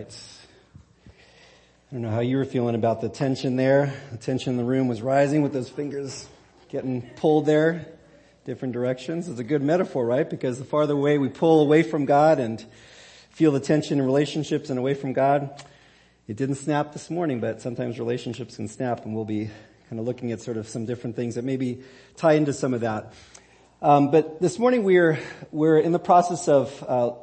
right. I don't know how you were feeling about the tension there. The tension in the room was rising with those fingers getting pulled there, different directions. It's a good metaphor, right? Because the farther away we pull away from God and feel the tension in relationships and away from God, it didn't snap this morning, but sometimes relationships can snap, and we'll be kind of looking at sort of some different things that maybe tie into some of that. But this morning we're in the process of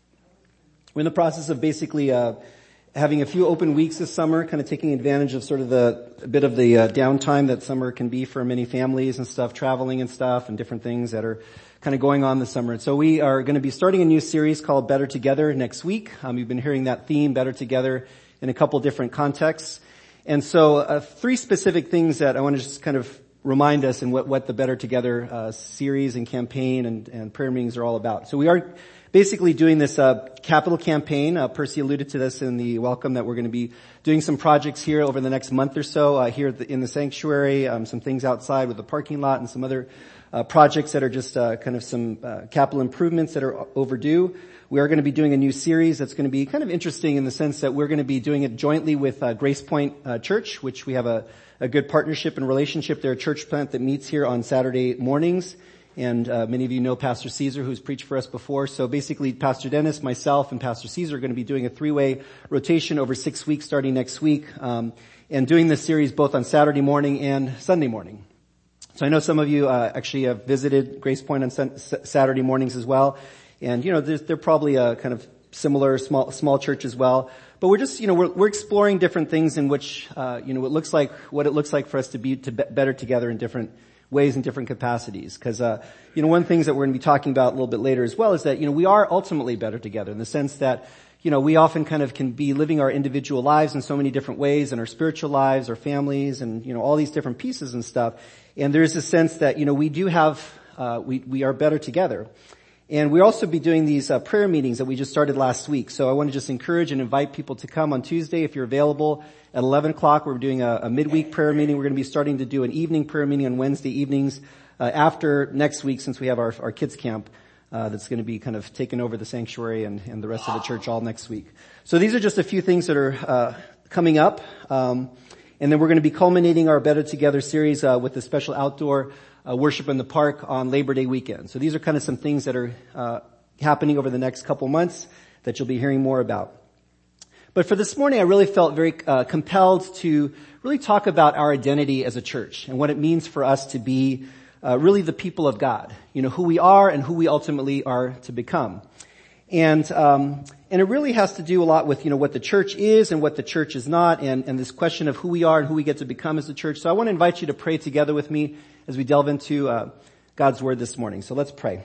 basically having a few open weeks this summer, kind of taking advantage of sort of a bit of the downtime that summer can be for many families and stuff, traveling and stuff, and different things that are kind of going on this summer. And so we are going to be starting a new series called Better Together next week. You've been hearing that theme, Better Together, in a couple different contexts. And so 3 specific things that I want to just kind of remind us in what the Better Together series and campaign and prayer meetings are all about. So we are basically doing this capital campaign. Percy alluded to this in the welcome, that we're going to be doing some projects here over the next month or so here in the sanctuary, some things outside with the parking lot, and some other projects that are just kind of some capital improvements that are overdue. We are going to be doing a new series that's going to be kind of interesting in the sense that we're going to be doing it jointly with Grace Point Church, which we have a good partnership and relationship. They're a church plant that meets here on Saturday mornings. And many of you know Pastor Caesar, who's preached for us before. So basically, Pastor Dennis, myself, and Pastor Caesar are going to be doing a 3-way rotation over 6 weeks starting next week, and doing this series both on Saturday morning and Sunday morning. So I know some of you actually have visited Grace Point on Saturday mornings as well. And, they're probably a kind of similar small church as well. But we're just, we're exploring different things in which, what it looks like for us to be better together in different ways and different capacities. Because, one of the things that we're going to be talking about a little bit later as well is that, we are ultimately better together in the sense that, we often kind of can be living our individual lives in so many different ways, and our spiritual lives, our families, and, all these different pieces and stuff. And there's a sense that, we do have, we are better together. And we'll also be doing these prayer meetings that we just started last week. So I want to just encourage and invite people to come on Tuesday if you're available at 11 o'clock. We're doing a midweek prayer meeting. We're going to be starting to do an evening prayer meeting on Wednesday evenings after next week, since we have our kids camp that's going to be kind of taking over the sanctuary and the rest of the church all next week. So these are just a few things that are coming up. And then we're going to be culminating our Better Together series with a special outdoor worship in the park on Labor Day weekend. So these are kind of some things that are happening over the next couple months that you'll be hearing more about. But for this morning, I really felt very compelled to really talk about our identity as a church and what it means for us to be really the people of God. Who we are and who we ultimately are to become. And it really has to do a lot with, what the church is and what the church is not, and this question of who we are and who we get to become as a church. So I want to invite you to pray together with me as we delve into God's Word this morning. So let's pray.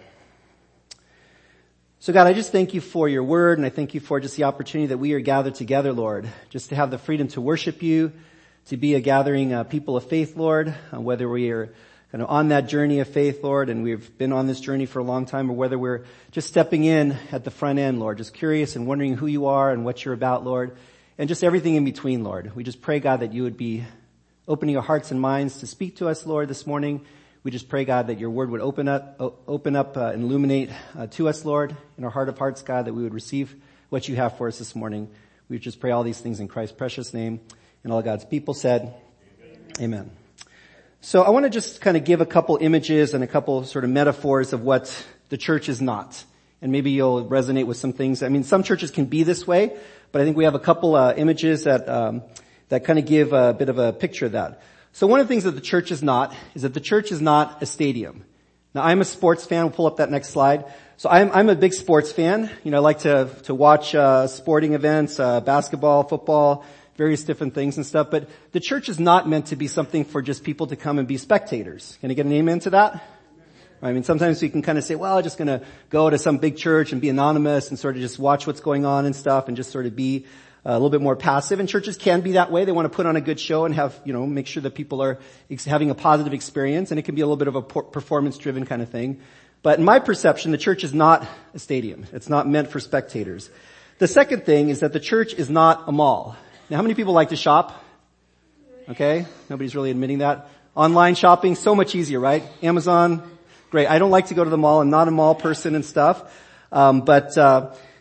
So God, I just thank you for your Word, and I thank you for just the opportunity that we are gathered together, Lord, just to have the freedom to worship you, to be a gathering people of faith, Lord, whether we are kind of on that journey of faith, Lord, and we've been on this journey for a long time, or whether we're just stepping in at the front end, Lord, just curious and wondering who you are and what you're about, Lord, and just everything in between, Lord. We just pray, God, that you would be opening our hearts and minds to speak to us, Lord, this morning. We just pray, God, that your word would open up and illuminate to us, Lord, in our heart of hearts, God, that we would receive what you have for us this morning. We just pray all these things in Christ's precious name. And all God's people said, Amen. So I want to just kind of give a couple images and a couple sort of metaphors of what the church is not. And maybe you'll resonate with some things. I mean, some churches can be this way, but I think we have a couple images that kind of give a bit of a picture of that. So one of the things that the church is not is that the church is not a stadium. Now, I'm a sports fan. We'll pull up that next slide. So I'm a big sports fan. I like to watch sporting events, basketball, football, various different things and stuff. But the church is not meant to be something for just people to come and be spectators. Can I get an amen to that? I mean, sometimes we can kind of say, well, I'm just going to go to some big church and be anonymous and sort of just watch what's going on and stuff and just sort of be a little bit more passive. And churches can be that way. They want to put on a good show and have, make sure that people are having a positive experience. And it can be a little bit of a performance-driven kind of thing. But in my perception, the church is not a stadium. It's not meant for spectators. The second thing is that the church is not a mall. Now, how many people like to shop? Okay. Nobody's really admitting that. Online shopping, so much easier, right? Amazon, great. I don't like to go to the mall. I'm not a mall person and stuff. But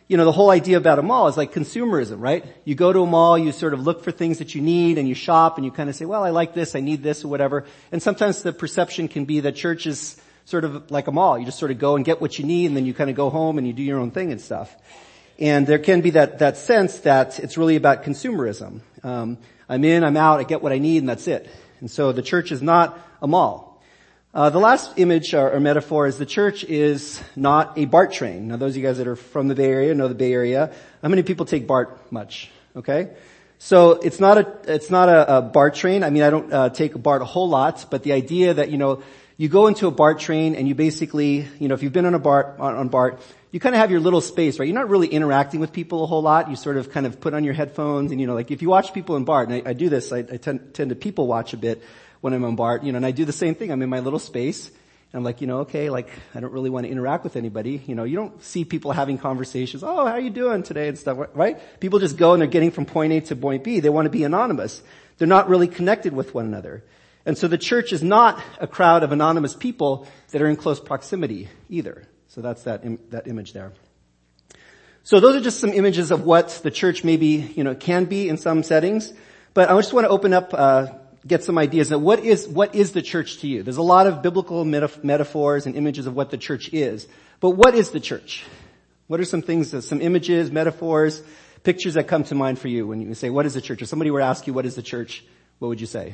the whole idea about a mall is like consumerism, right? You go to a mall, you sort of look for things that you need and you shop and you kind of say, well, I like this, I need this or whatever. And sometimes the perception can be that church is sort of like a mall. You just sort of go and get what you need and then you kind of go home and you do your own thing and stuff. And there can be that sense that it's really about consumerism. I'm in, I'm out, I get what I need and that's it. And so the church is not a mall. The last image or metaphor is the church is not a BART train. Now those of you guys that are from the Bay Area know the Bay Area. How many people take BART much? Okay? So it's not a BART train. I mean, I don't take a BART a whole lot, but the idea that, you go into a BART train and you basically, if you've been on BART, you kind of have your little space, right? You're not really interacting with people a whole lot. You sort of kind of put on your headphones and, like if you watch people in BART, and I do this, I tend to people watch a bit when I'm on BART, and I do the same thing. I'm in my little space, and I'm like, okay, like, I don't really want to interact with anybody. You don't see people having conversations, oh, how are you doing today and stuff, right? People just go and they're getting from point A to point B. They want to be anonymous. They're not really connected with one another. And so the church is not a crowd of anonymous people that are in close proximity either. So that's that image there. So those are just some images of what the church maybe, can be in some settings. But I just want to open up, get some ideas. Now, what is the church to you? There's a lot of biblical metaphors and images of what the church is. But what is the church? What are some things, some images, metaphors, pictures that come to mind for you when you say, what is the church? If somebody were to ask you, what is the church? What would you say?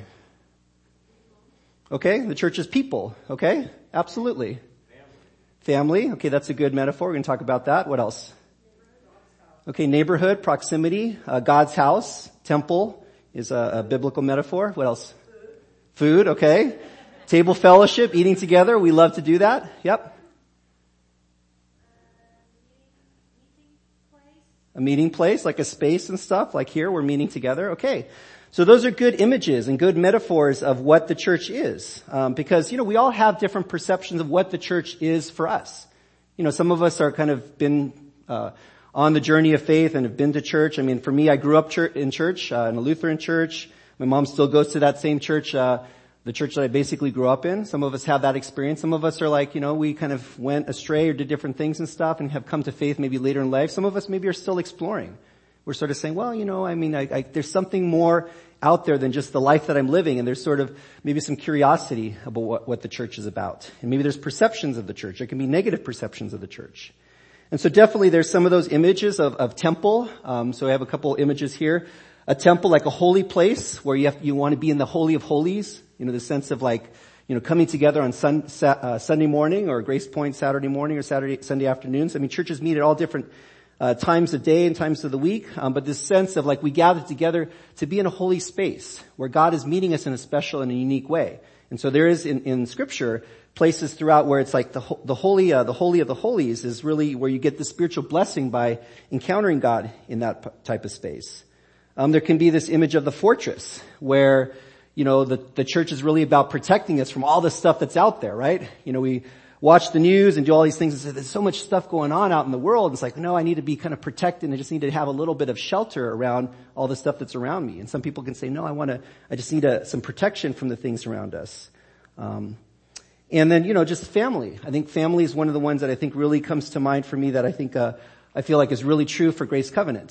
Okay, the church is people. Okay, absolutely. Family. Okay, that's a good metaphor. We're going to talk about that. What else? Okay, neighborhood, proximity, God's house, temple is a biblical metaphor. What else? Food, okay. Table fellowship, eating together. We love to do that. Yep. A meeting place, like a space and stuff. Like here, we're meeting together. Okay. So those are good images and good metaphors of what the church is. Because, we all have different perceptions of what the church is for us. Some of us are kind of been, on the journey of faith and have been to church. I mean, for me, I grew up in church, in a Lutheran church. My mom still goes to that same church, the church that I basically grew up in. Some of us have that experience. Some of us are like, we kind of went astray or did different things and stuff and have come to faith maybe later in life. Some of us maybe are still exploring. We're sort of saying, well, there's something more out there than just the life that I'm living, and there's sort of maybe some curiosity about what the church is about. And maybe there's perceptions of the church. There can be negative perceptions of the church. And so definitely there's some of those images of temple. So I have a couple images here. A temple like a holy place where you want to be in the Holy of Holies, the sense of like, coming together on Sunday morning or Grace Point Saturday morning or Sunday afternoons. I mean, churches meet at all different times of day and times of the week, but this sense of like we gather together to be in a holy space where God is meeting us in a special and a unique way. And so there is in Scripture places throughout where it's like the holy of the holies is really where you get the spiritual blessing by encountering God in that type of space. There can be this image of the fortress where the church is really about protecting us from all the stuff that's out there, right? We watch the news and do all these things and say, there's so much stuff going on out in the world. It's like, no, I need to be kind of protected. I just need to have a little bit of shelter around all the stuff that's around me. And some people can say, no, I just need some protection from the things around us. And then, just family. I think family is one of the ones that I think really comes to mind for me that I think, I feel like is really true for Grace Covenant.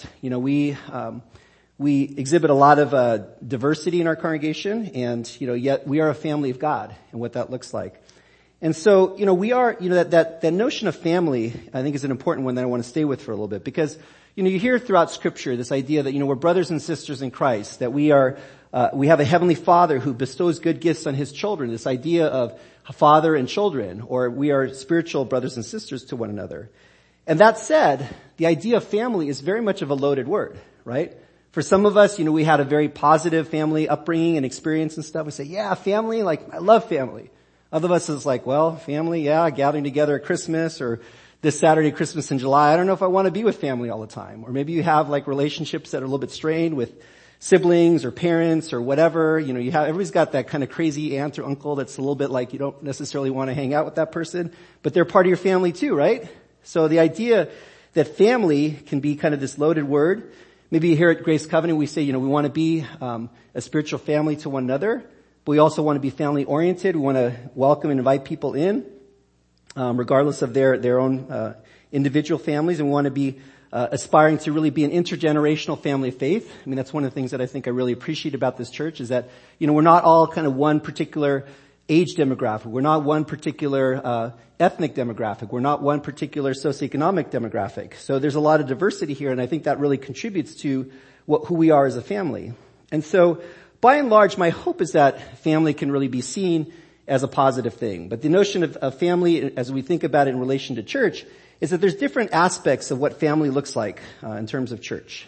We exhibit a lot of, diversity in our congregation and, yet we are a family of God and what that looks like. And so, we are, that notion of family, I think is an important one that I want to stay with for a little bit because, you hear throughout Scripture this idea that, we're brothers and sisters in Christ, that we have a Heavenly Father who bestows good gifts on His children, this idea of father and children, or we are spiritual brothers and sisters to one another. And that said, the idea of family is very much of a loaded word, right? For some of us, we had a very positive family upbringing and experience and stuff. We say, yeah, family, like, I love family. Other of us is like, well, family, yeah, gathering together at Christmas or this Saturday, Christmas in July. I don't know if I want to be with family all the time. Or maybe you have like relationships that are a little bit strained with siblings or parents or whatever. Everybody's got that kind of crazy aunt or uncle that's a little bit like you don't necessarily want to hang out with that person, but they're part of your family too, right? So the idea that family can be kind of this loaded word. Maybe here at Grace Covenant we say, we want to be a spiritual family to one another. But we also want to be family oriented. We want to welcome and invite people in, regardless of their own, individual families. And we want to be, aspiring to really be an intergenerational family of faith. I mean, that's one of the things that I think I really appreciate about this church is that, we're not all kind of one particular age demographic. We're not one particular ethnic demographic. We're not one particular socioeconomic demographic. So there's a lot of diversity here, and I think that really contributes to who we are as a family. And so, by and large, my hope is that family can really be seen as a positive thing. But the notion of family, as we think about it in relation to church, is that there's different aspects of what family looks like in terms of church.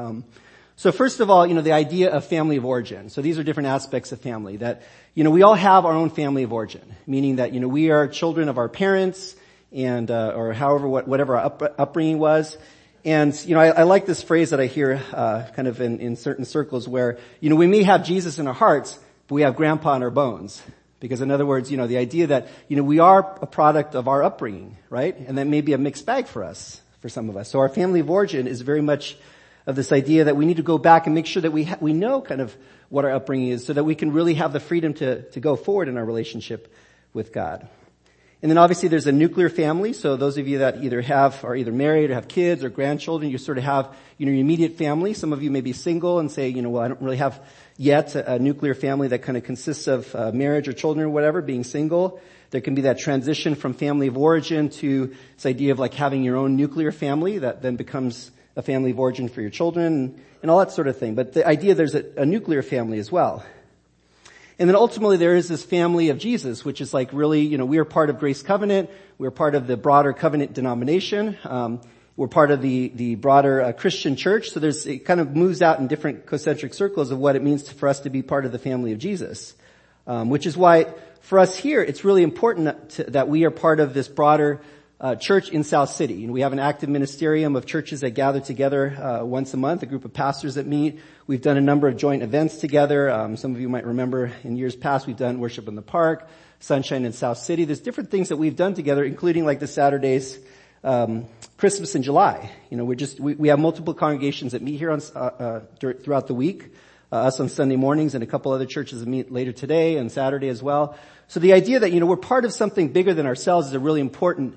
So first of all, the idea of family of origin. So these are different aspects of family that, we all have our own family of origin, meaning that, we are children of our parents and, or however, whatever our upbringing was. And, I like this phrase that I hear, kind of in certain circles where, we may have Jesus in our hearts, but we have grandpa in our bones. Because in other words, the idea that, we are a product of our upbringing, right? And that may be a mixed bag for us, for some of us. So our family of origin is very much of this idea that we need to go back and make sure that we know kind of what our upbringing is so that we can really have the freedom to go forward in our relationship with God. And then obviously there's a nuclear family. So those of you that are either married or have kids or grandchildren, you sort of have, your immediate family. Some of you may be single and say, well, I don't really have yet a nuclear family that kind of consists of marriage or children or whatever, being single. There can be that transition from family of origin to this idea of like having your own nuclear family that then becomes a family of origin for your children and all that sort of thing. But the idea there's a nuclear family as well. And then ultimately there is this family of Jesus, which is like really, we are part of Grace Covenant. We're part of the broader covenant denomination. We're part of the broader Christian church. So it kind of moves out in different concentric circles of what it means for us to be part of the family of Jesus. Which is why for us here, it's really important that we are part of this broader church in South City. We have an active ministerium of churches that gather together once a month, a group of pastors that meet. We've done a number of joint events together. Some of you might remember in years past we've done Worship in the Park, Sunshine in South City. There's different things that we've done together, including like the Saturdays, Christmas in July. We have multiple congregations that meet here throughout the week. Us on Sunday mornings and a couple other churches that meet later today and Saturday as well. So the idea that, we're part of something bigger than ourselves is a really important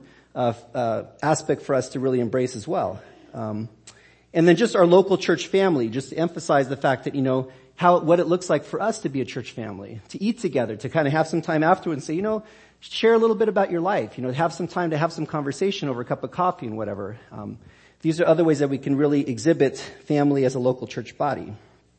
aspect for us to really embrace as well. And then just our local church family, just to emphasize the fact that, what it looks like for us to be a church family, to eat together, to kind of have some time afterwards and say, share a little bit about your life, have some time to have some conversation over a cup of coffee and whatever. These are other ways that we can really exhibit family as a local church body.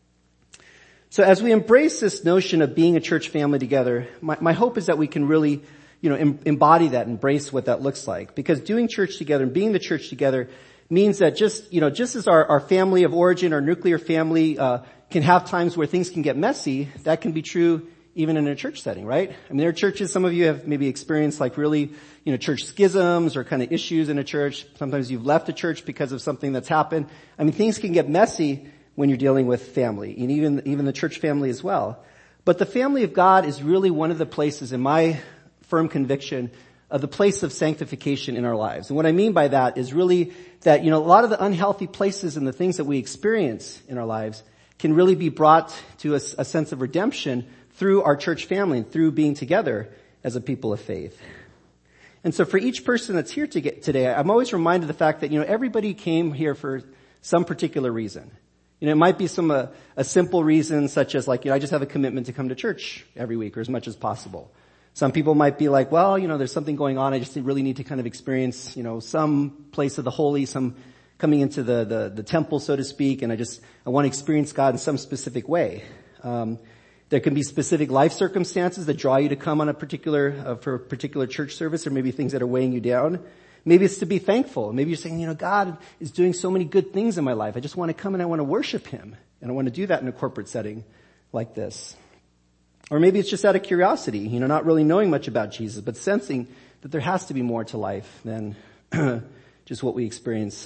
So as we embrace this notion of being a church family together, my hope is that we can really embody that, embrace what that looks like. Because doing church together and being the church together means that just as our family of origin, our nuclear family, can have times where things can get messy, that can be true even in a church setting, right? I mean, there are churches, some of you have maybe experienced like really, church schisms or kind of issues in a church. Sometimes you've left a church because of something that's happened. I mean, things can get messy when you're dealing with family, and even the church family as well. But the family of God is really one of the places, in my firm conviction, of the place of sanctification in our lives. And what I mean by that is really that, a lot of the unhealthy places and the things that we experience in our lives can really be brought to a sense of redemption through our church family and through being together as a people of faith. And so for each person that's here today, I'm always reminded of the fact that, everybody came here for some particular reason. It might be a simple reason such as like, I just have a commitment to come to church every week or as much as possible. Some people might be like, well, there's something going on. I just really need to kind of experience, some place of the holy, some coming into the temple, so to speak. And I want to experience God in some specific way. There can be specific life circumstances that draw you to come on for a particular church service, or maybe things that are weighing you down. Maybe it's to be thankful. Maybe you're saying, God is doing so many good things in my life. I just want to come and I want to worship Him. And I want to do that in a corporate setting like this. Or maybe it's just out of curiosity, not really knowing much about Jesus, but sensing that there has to be more to life than just what we experience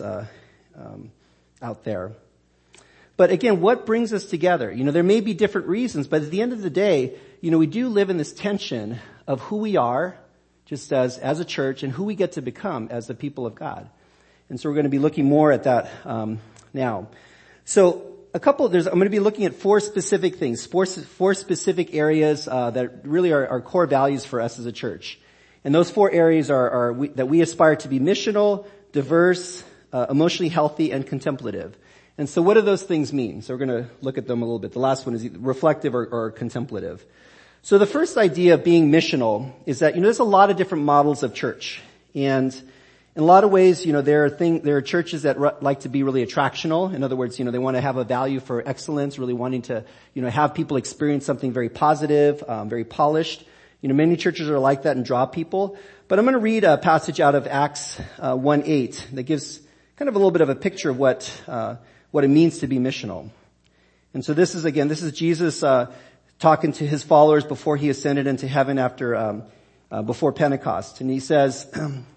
out there. But again, what brings us together? There may be different reasons, but at the end of the day, we do live in this tension of who we are, just as a church, and who we get to become as the people of God. And so we're going to be looking more at that now. So I'm going to be looking at four specific things, four specific areas that really are core values for us as a church. And those four areas are that we aspire to be missional, diverse, emotionally healthy, and contemplative. And so what do those things mean? So we're going to look at them a little bit. The last one is either reflective or contemplative. So the first idea of being missional is that, there's a lot of different models of church. And in a lot of ways, there are churches that like to be really attractional. In other words, they want to have a value for excellence, really wanting to, have people experience something very positive, very polished. Many churches are like that and draw people. But I'm going to read a passage out of Acts 1:8 that gives kind of a little bit of a picture of what it means to be missional. And so this is Jesus talking to his followers before he ascended into heaven before Pentecost. And he says,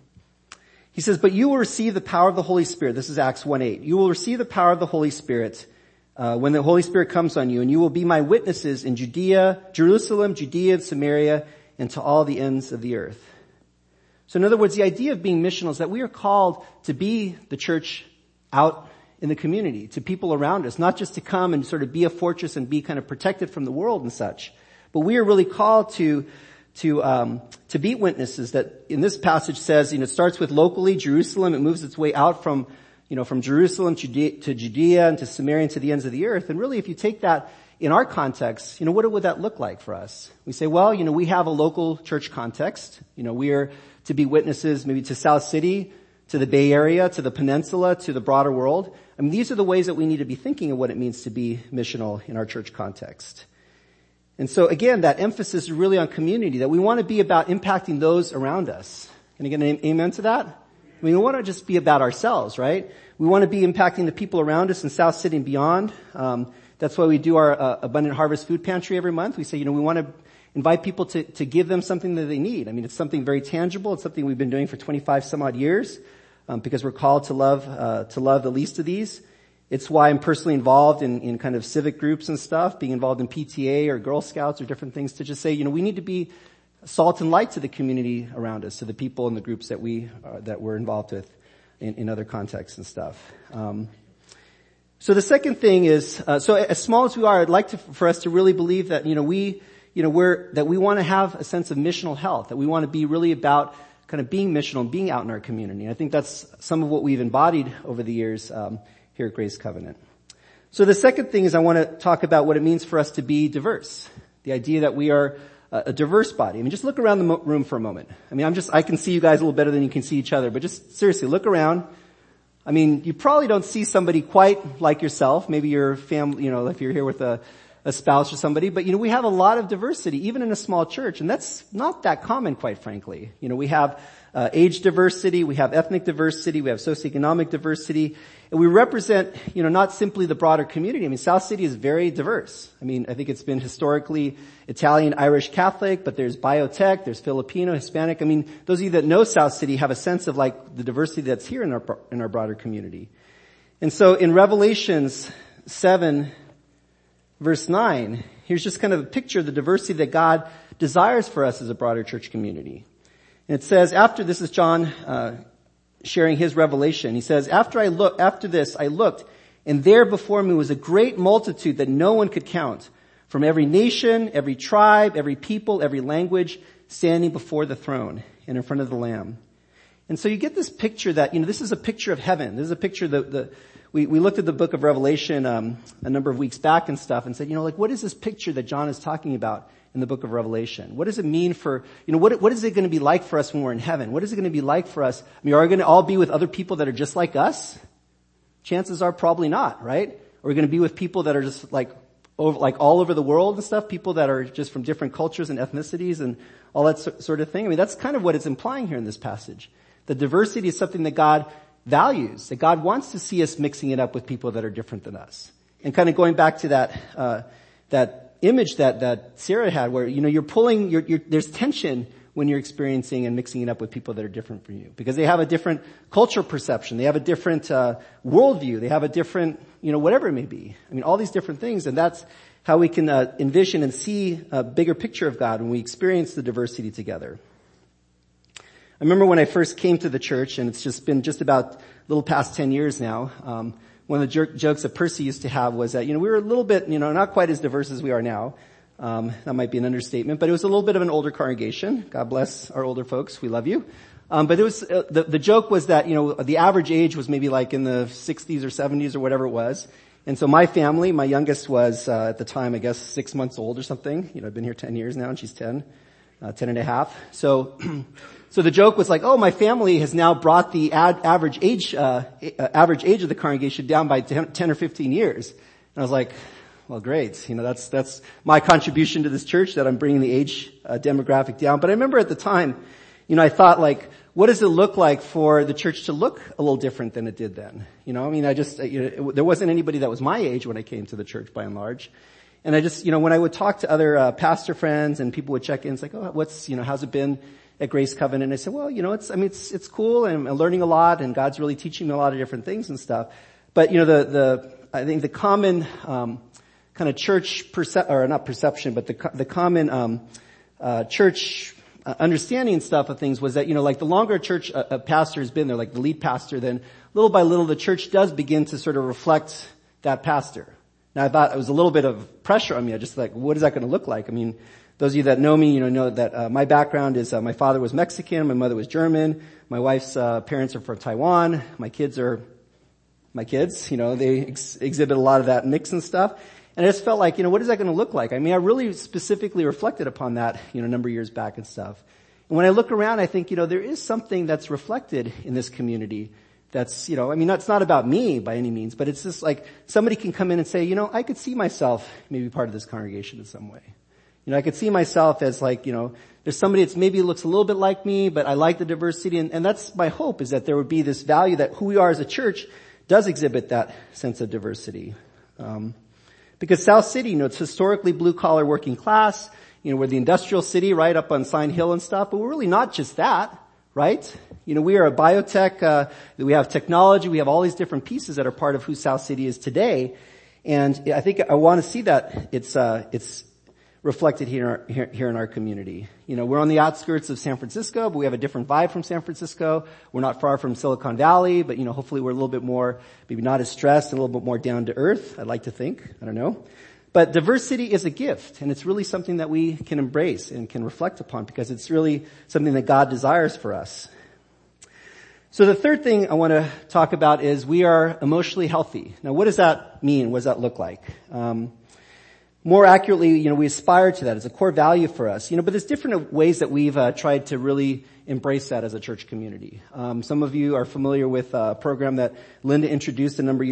but you will receive the power of the Holy Spirit. This is Acts 1:8. You will receive the power of the Holy Spirit when the Holy Spirit comes on you, and you will be my witnesses in Jerusalem, Judea, and Samaria, and to all the ends of the earth. So in other words, the idea of being missional is that we are called to be the church out in the community, to people around us, not just to come and sort of be a fortress and be kind of protected from the world and such, but we are really called to be witnesses. That in this passage says, it starts with locally Jerusalem, it moves its way out from Jerusalem to Judea and to Samaria and to the ends of the earth. And really, if you take that in our context, what would that look like for us? We say, well, we have a local church context. We are to be witnesses maybe to South City, to the Bay Area, to the peninsula, to the broader world. I mean, these are the ways that we need to be thinking of what it means to be missional in our church context. And so again, that emphasis is really on community, that we want to be about impacting those around us. Can I get an amen to that? I mean, we want to just be about ourselves, right? We want to be impacting the people around us in South City and beyond. That's why we do our Abundant Harvest Food Pantry every month. We say, we want to invite people to give them something that they need. I mean, it's something very tangible. It's something we've been doing for 25 some odd years, because we're called to love the least of these. It's why I'm personally involved in kind of civic groups and stuff, being involved in PTA or Girl Scouts or different things to just say, we need to be salt and light to the community around us, to the people and the groups that we're involved with in other contexts and stuff. So the second thing is, so as small as we are, I'd like for us to really believe that, we want to have a sense of missional health, that we want to be really about kind of being missional and being out in our community. And I think that's some of what we've embodied over the years, here at Grace Covenant. So the second thing is I want to talk about what it means for us to be diverse. The idea that we are a diverse body. I mean, just look around the room for a moment. I mean, I can see you guys a little better than you can see each other, but just seriously, look around. I mean, you probably don't see somebody quite like yourself. Maybe your family, if you're here with a spouse or somebody, but we have a lot of diversity, even in a small church, and that's not that common, quite frankly. We have age diversity, we have ethnic diversity, we have socioeconomic diversity, and we represent, not simply the broader community. I mean, South City is very diverse. I mean, I think it's been historically Italian, Irish, Catholic, but there's biotech, there's Filipino, Hispanic. I mean, those of you that know South City have a sense of like the diversity that's here in our broader community. And so in Revelations 7, verse 9, here's just kind of a picture of the diversity that God desires for us as a broader church community. And it says, this is John sharing his revelation. He says, after this I looked, and there before me was a great multitude that no one could count, from every nation, every tribe, every people, every language, standing before the throne and in front of the Lamb. And so you get this picture that, this is a picture of heaven. This is a picture we looked at the book of Revelation a number of weeks back and stuff and said, what is this picture that John is talking about in the book of Revelation? What does it mean for, what is it going to be like for us when we're in heaven? What is it going to be like for us? I mean, are we going to all be with other people that are just like us? Chances are probably not, right? Are we going to be with people that are just like all over the world and stuff? People that are just from different cultures and ethnicities and all that sort of thing? I mean, that's kind of what it's implying here in this passage. The diversity is something that God values, that God wants to see us mixing it up with people that are different than us. And kind of going back to that image that Sarah had where, you're pulling, there's tension when you're experiencing and mixing it up with people that are different from you. Because they have a different cultural perception, they have a different worldview, they have a different, whatever it may be. I mean, all these different things, and that's how we can envision and see a bigger picture of God when we experience the diversity together. I remember when I first came to the church, and it's just been about a little past 10 years now, one of the jokes that Percy used to have was that, we were a little bit, not quite as diverse as we are now. That might be an understatement, but it was a little bit of an older congregation. God bless our older folks. We love you. But it was, the joke was that, the average age was maybe like in the 60s or 70s or whatever it was. And so my family, my youngest was, at the time, I guess 6 months old or something. I've been here 10 years now and she's 10 and a half. So, so the joke was like, oh, my family has now brought the average age of the congregation down by 10 or 15 years. And I was like, well, great. That's my contribution to this church, that I'm bringing the age demographic down. But I remember at the time, I thought like, what does it look like for the church to look a little different than it did then? There wasn't anybody that was my age when I came to the church by and large. And I just, when I would talk to other pastor friends and people would check in, it's like, oh, how's it been at Grace Covenant? And I said, well, it's cool and I'm learning a lot and God's really teaching me a lot of different things and stuff. But, I think the common, kind of church not perception, but the common, church understanding and stuff of things was that, like the longer a church, a pastor has been there, like the lead pastor, then little by little the church does begin to sort of reflect that pastor. Now I thought it was a little bit of pressure on me. I just like, what is that going to look like? I mean, those of you that know me, know that, my background is, my father was Mexican, my mother was German, my wife's, parents are from Taiwan, my kids are my kids, they exhibit a lot of that mix and stuff. And I just felt like, what is that going to look like? I mean, I really specifically reflected upon that, a number of years back and stuff. And when I look around, I think, there is something that's reflected in this community that's, that's not about me by any means, but it's just like somebody can come in and say, I could see myself maybe part of this congregation in some way. I could see myself as like, there's somebody that's maybe looks a little bit like me, but I like the diversity. And that's my hope, is that there would be this value that who we are as a church does exhibit that sense of diversity. Because South City, it's historically blue collar working class, we're the industrial city right up on Sign Hill and stuff, but we're really not just that, right? We are a biotech, we have technology, we have all these different pieces that are part of who South City is today. And I think I want to see that it's reflected here in our community. We're on the outskirts of San Francisco, but we have a different vibe from San Francisco. We're not far from Silicon Valley, but hopefully we're a little bit more, maybe not as stressed, and a little bit more down to earth. I'd like to think. I don't know. But diversity is a gift, and it's really something that we can embrace and can reflect upon, because it's really something that God desires for us. So the third thing I want to talk about is we are emotionally healthy. Now, what does that mean? What does that look like? More accurately, we aspire to that. It's a core value for us. But there's different ways that we've tried to really embrace that as a church community. Some of you are familiar with a program that Linda introduced a number of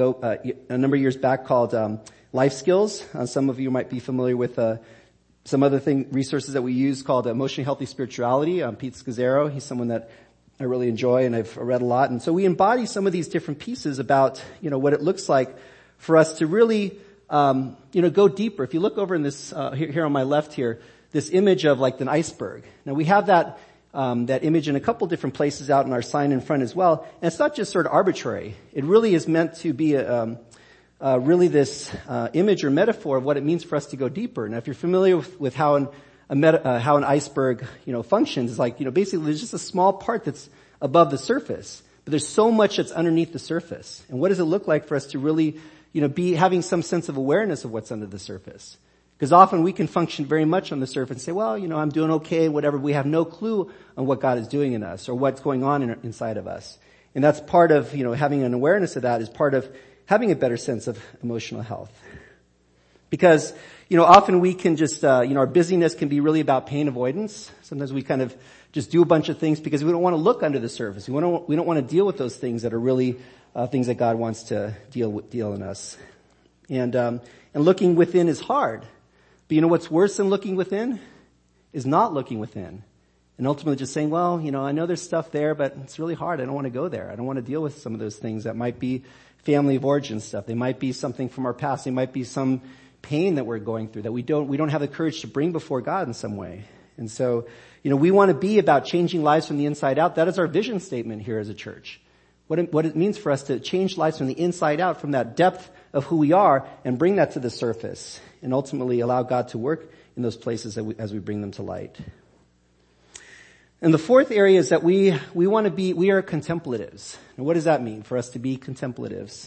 years back called Life Skills. Some of you might be familiar with some other resources that we use called Emotionally Healthy Spirituality. Pete Scazzaro, he's someone that I really enjoy and I've read a lot. And so we embody some of these different pieces about, what it looks like for us to really go deeper. If you look over in this, here on my left here, this image of like an iceberg. Now we have that image in a couple different places out in our sign in front as well. And it's not just sort of arbitrary. It really is meant to be really this, image or metaphor of what it means for us to go deeper. Now if you're familiar with how an iceberg, functions, it's like, basically there's just a small part that's above the surface, but there's so much that's underneath the surface. And what does it look like for us to really be having some sense of awareness of what's under the surface? Because often we can function very much on the surface and say, well, I'm doing okay, whatever. We have no clue on what God is doing in us or what's going on inside of us. And that's part of, having an awareness of that is part of having a better sense of emotional health. Because, often we can just, our busyness can be really about pain avoidance. Sometimes we kind of just do a bunch of things because we don't want to look under the surface. We don't want to deal with those things that are really things that God wants to deal in us. And looking within is hard. But what's worse than looking within is not looking within. And ultimately just saying, well, I know there's stuff there, but it's really hard. I don't want to go there. I don't want to deal with some of those things that might be family of origin stuff. They might be something from our past. They might be some pain that we're going through that we don't have the courage to bring before God in some way. And so, we want to be about changing lives from the inside out. That is our vision statement here as a church. What it means for us to change lives from the inside out, from that depth of who we are, and bring that to the surface, and ultimately allow God to work in those places as we bring them to light. And the fourth area is that we are contemplatives. And what does that mean for us to be contemplatives?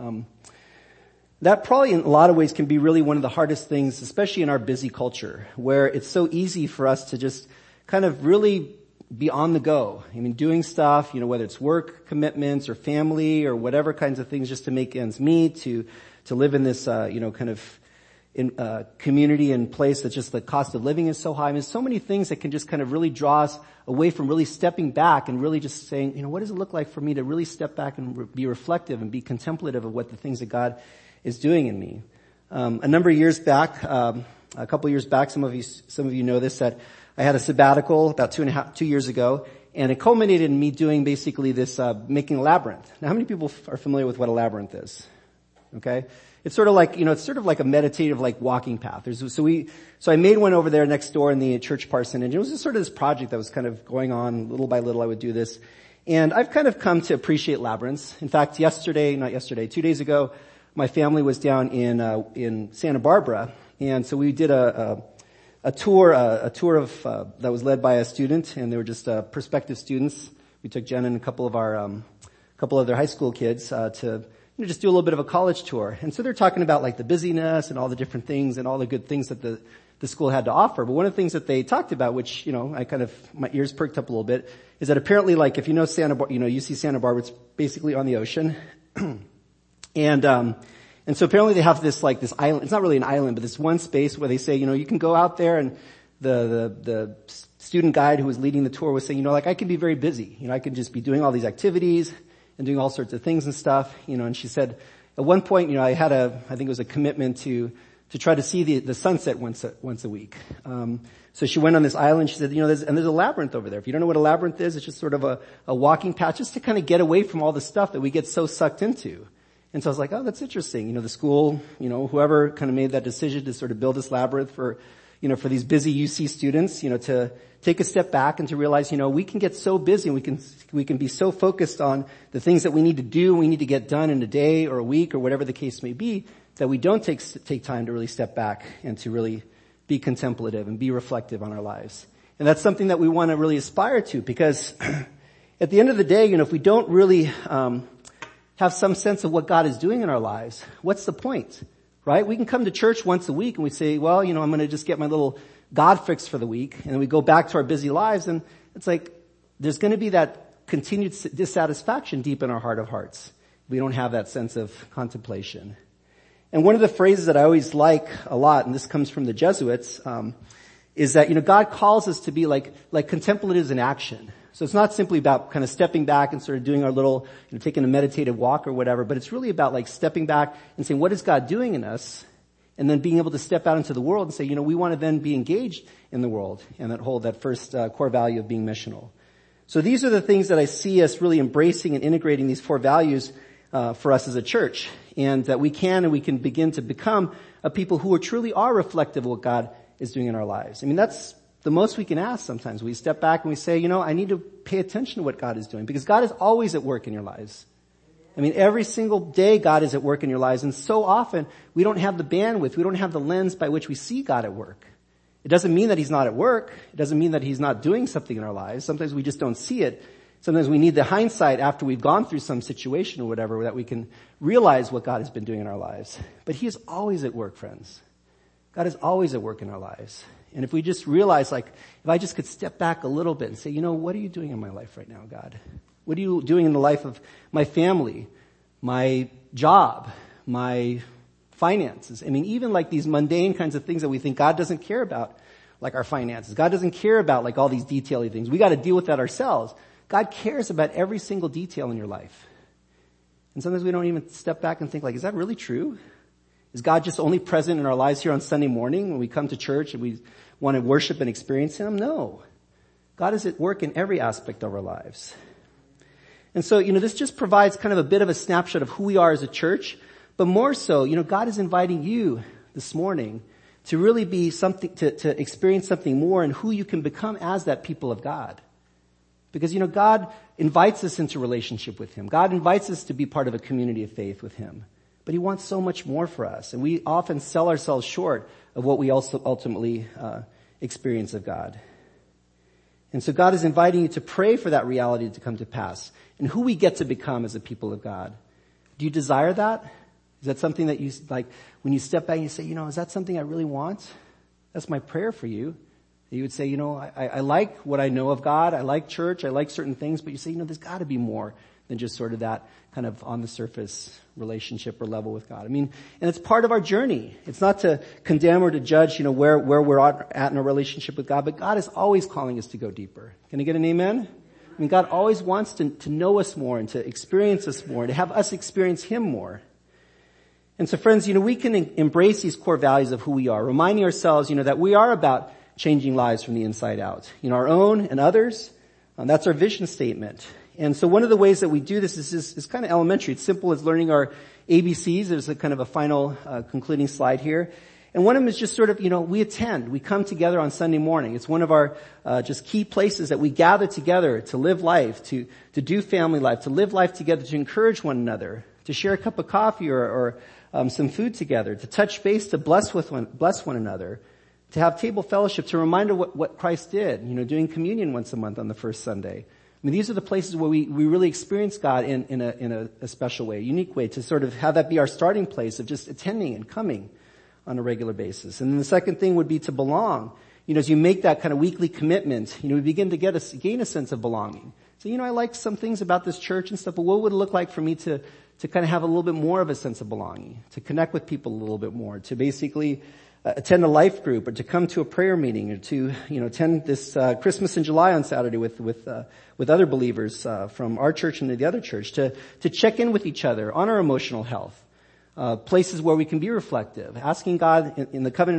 That probably in a lot of ways can be really one of the hardest things, especially in our busy culture, where it's so easy for us to just kind of really be on the go. I mean, doing stuff, whether it's work commitments or family or whatever kinds of things just to make ends meet, to live in this, kind of community and place that just the cost of living is so high. I mean, so many things that can just kind of really draw us away from really stepping back and really just saying, what does it look like for me to really step back and be reflective and be contemplative of what the things that God is doing in me. A number of years back, a couple of years back, some of you know this, that I had a sabbatical about 2 years ago, and it culminated in me doing basically this, making a labyrinth. Now, how many people are familiar with what a labyrinth is? Okay? It's sort of like, a meditative, walking path. So I made one over there next door in the church parsonage. It was just sort of this project that was kind of going on little by little. I would do this. And I've kind of come to appreciate labyrinths. In fact, 2 days ago, my family was down in Santa Barbara. And so we did a tour of, that was led by a student, and they were just, prospective students. We took Jen and a couple of their high school kids, to, just do a little bit of a college tour. And so they're talking about the busyness and all the different things and all the good things that the school had to offer. But one of the things that they talked about, which, my ears perked up a little bit, is that apparently if you know UC Santa Barbara, it's basically on the ocean. And so apparently they have this island. It's not really an island, but this one space where they say, you can go out there, and the student guide who was leading the tour was saying, I can be very busy. I can just be doing all these activities and doing all sorts of things and stuff, and she said at one point, I think it was a commitment to try to see the sunset once a week. So she went on this island. She said, there's a labyrinth over there. If you don't know what a labyrinth is, it's just sort of a walking path just to kind of get away from all the stuff that we get so sucked into. And so I was like, oh, that's interesting. The school, whoever kind of made that decision to sort of build this labyrinth for these busy UC students, to take a step back and to realize, we can get so busy and we can be so focused on the things that we need to do, we need to get done in a day or a week or whatever the case may be, that we don't take time to really step back and to really be contemplative and be reflective on our lives. And that's something that we want to really aspire to, because at the end of the day, if we don't really, have some sense of what God is doing in our lives, what's the point? Right? We can come to church once a week and we say, well, I'm going to just get my little God fix for the week. And then we go back to our busy lives, and it's there's going to be that continued dissatisfaction deep in our heart of hearts. We don't have that sense of contemplation. And one of the phrases that I always like a lot, and this comes from the Jesuits, is that, God calls us to be like contemplatives in action. So it's not simply about kind of stepping back and sort of doing our little, taking a meditative walk or whatever, but it's really about stepping back and saying, what is God doing in us? And then being able to step out into the world and say, we want to then be engaged in the world, and hold that first core value of being missional. So these are the things that I see us really embracing and integrating, these 4 values for us as a church, and that we can begin to become a people who truly are reflective of what God is doing in our lives. I mean, that's the most we can ask sometimes. We step back and we say, I need to pay attention to what God is doing, because God is always at work in your lives. I mean, every single day God is at work in your lives, and so often we don't have the bandwidth, we don't have the lens by which we see God at work. It doesn't mean that He's not at work. It doesn't mean that He's not doing something in our lives. Sometimes we just don't see it. Sometimes we need the hindsight after we've gone through some situation or whatever, that we can realize what God has been doing in our lives. But He is always at work, friends. God is always at work in our lives. And if we just realize, if I just could step back a little bit and say, what are you doing in my life right now, God? What are you doing in the life of my family, my job, my finances? I mean, even these mundane kinds of things that we think God doesn't care about, like our finances. God doesn't care about all these detaily things. We got to deal with that ourselves. God cares about every single detail in your life. And sometimes we don't even step back and think, is that really true? Is God just only present in our lives here on Sunday morning when we come to church and we want to worship and experience Him? No. God is at work in every aspect of our lives. And so, this just provides kind of a bit of a snapshot of who we are as a church, but more so, God is inviting you this morning to really be something, to experience something more in who you can become as that people of God. Because, God invites us into relationship with Him. God invites us to be part of a community of faith with Him. But He wants so much more for us. And we often sell ourselves short of what we also ultimately experience of God. And so God is inviting you to pray for that reality to come to pass, and who we get to become as a people of God. Do you desire that? Is that something that you, when you step back and you say, is that something I really want? That's my prayer for you. You would say, I like what I know of God. I like church. I like certain things. But you say, there's got to be more than just sort of that kind of on the surface relationship or level with God. And it's part of our journey. It's not to condemn or to judge, where we're at in our relationship with God. But God is always calling us to go deeper. Can I get an amen? God always wants to know us more and to experience us more, to have us experience Him more. And so friends, we can embrace these core values of who we are, reminding ourselves, that we are about changing lives from the inside out, our own and others. That's our vision statement. And so one of the ways that we do this is kind of elementary. It's simple as learning our ABCs. There's a kind of a final concluding slide here. And one of them is just sort of, we come together on Sunday morning. It's one of our just key places that we gather together to live life, to do family life, to live life together, to encourage one another, to share a cup of coffee or some food together, to touch base, to bless one another, to have table fellowship, to remind of what Christ did, doing communion once a month on the first Sunday. These are the places where we really experience God in a special way, a unique way, to sort of have that be our starting place of just attending and coming on a regular basis. And then the second thing would be to belong. As you make that kind of weekly commitment, we begin to gain a sense of belonging. So, I like some things about this church and stuff, but what would it look like for me to kind of have a little bit more of a sense of belonging, to connect with people a little bit more, to basically attend a life group, or to come to a prayer meeting, or to attend this Christmas in July on Saturday with other believers from our church and the other church, to check in with each other on our emotional health, places where we can be reflective, asking God. In the covenant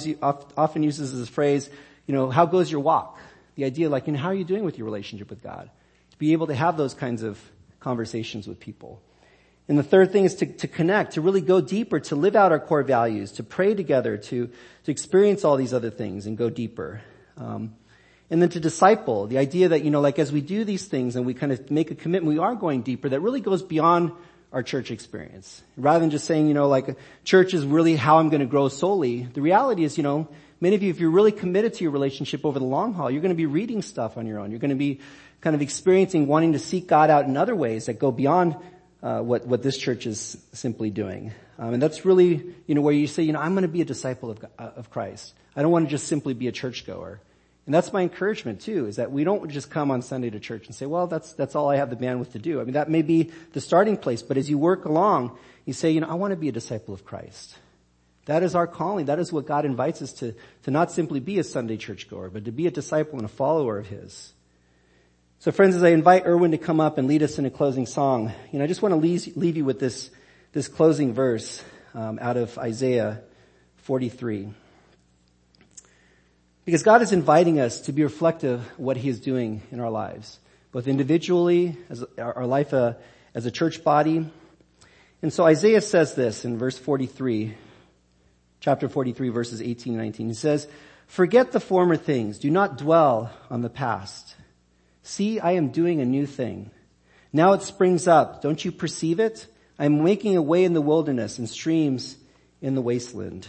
often uses this phrase, how goes your walk? The idea how are you doing with your relationship with God? To be able to have those kinds of conversations with people. And the third thing is to connect, to really go deeper, to live out our core values, to pray together, to experience all these other things and go deeper. And then to disciple, the idea that, as we do these things and we kind of make a commitment, we are going deeper, that really goes beyond our church experience. Rather than just saying, church is really how I'm going to grow solely. The reality is, many of you, if you're really committed to your relationship over the long haul, you're going to be reading stuff on your own. You're going to be kind of experiencing, wanting to seek God out in other ways that go beyond what this church is simply doing. And that's really, where you say, I'm going to be a disciple of Christ. I don't want to just simply be a churchgoer. And that's my encouragement too, is that we don't just come on Sunday to church and say, well, that's all I have the bandwidth to do. That may be the starting place, but as you work along, you say, I want to be a disciple of Christ. That is our calling. That is what God invites us to not simply be a Sunday churchgoer, but to be a disciple and a follower of His. So friends, as I invite Erwin to come up and lead us in a closing song, I just want to leave you with this closing verse out of Isaiah 43. Because God is inviting us to be reflective of what He is doing in our lives, both individually, as our life as a church body. And so Isaiah says this in verse 43, chapter 43, verses 18 and 19. He says, "Forget the former things. Do not dwell on the past. See, I am doing a new thing. Now it springs up. Don't you perceive it? I am making a way in the wilderness and streams in the wasteland."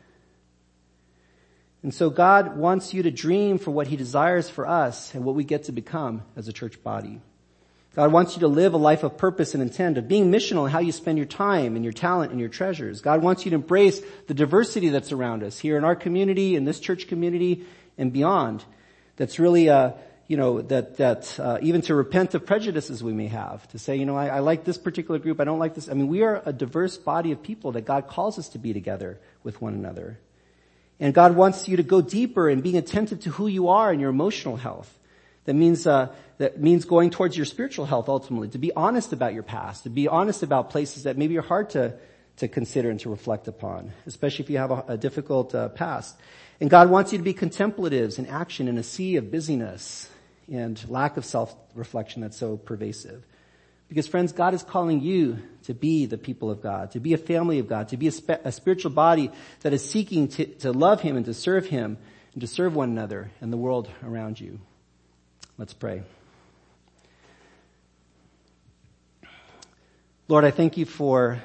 And so God wants you to dream for what He desires for us and what we get to become as a church body. God wants you to live a life of purpose and intent, of being missional in how you spend your time and your talent and your treasures. God wants you to embrace the diversity that's around us here in our community, in this church community, and beyond. That's really even to repent of prejudices we may have, to say, I like this particular group, I don't like this. We are a diverse body of people that God calls us to be together with one another. And God wants you to go deeper in being attentive to who you are and your emotional health. That means going towards your spiritual health ultimately, to be honest about your past, to be honest about places that maybe are hard to consider and to reflect upon, especially if you have a difficult past. And God wants you to be contemplatives in action in a sea of busyness and lack of self-reflection that's so pervasive. Because friends, God is calling you to be the people of God, to be a family of God, to be a spiritual body that is seeking to love Him and to serve Him and to serve one another and the world around you. Let's pray. Lord, I thank You for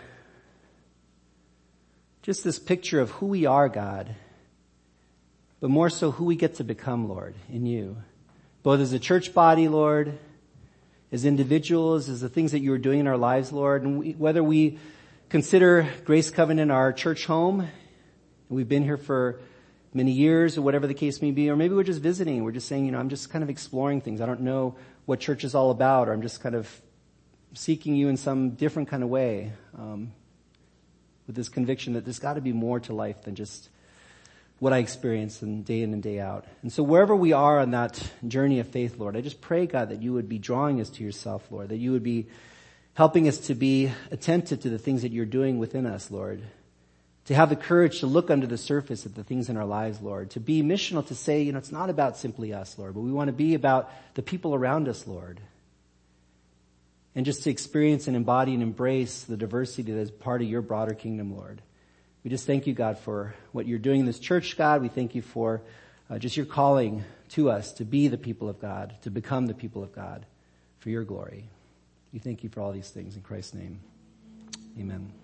just this picture of who we are, God, but more so who we get to become, Lord, in You. Both as a church body, Lord, as individuals, as the things that You are doing in our lives, Lord, and whether we consider Grace Covenant our church home, and we've been here for many years or whatever the case may be, or maybe we're just visiting. We're just saying, I'm just kind of exploring things. I don't know what church is all about, or I'm just kind of seeking you in some different kind of way, with this conviction that there's got to be more to life than just what I experience day in and day out. And so wherever we are on that journey of faith, Lord, I just pray, God, that you would be drawing us to yourself, Lord, that you would be helping us to be attentive to the things that you're doing within us, Lord, to have the courage to look under the surface at the things in our lives, Lord, to be missional, to say, it's not about simply us, Lord, but we want to be about the people around us, Lord, and just to experience and embody and embrace the diversity that is part of your broader kingdom, Lord. We just thank you, God, for what you're doing in this church, God. We thank you for just your calling to us to be the people of God, to become the people of God for your glory. We thank you for all these things in Christ's name. Amen.